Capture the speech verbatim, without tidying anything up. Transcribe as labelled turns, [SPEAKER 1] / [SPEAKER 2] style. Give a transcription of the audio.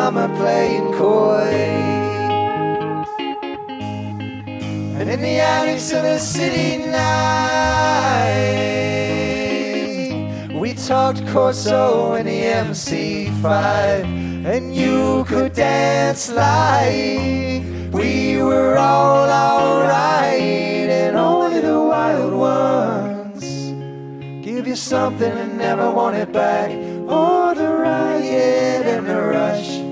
[SPEAKER 1] mama playing coy. And in the annex of the city night, we talked Corso and the M C five, and you could dance like we were all alright. And only the wild ones give you something and never want it back. Oh, the riot and the rush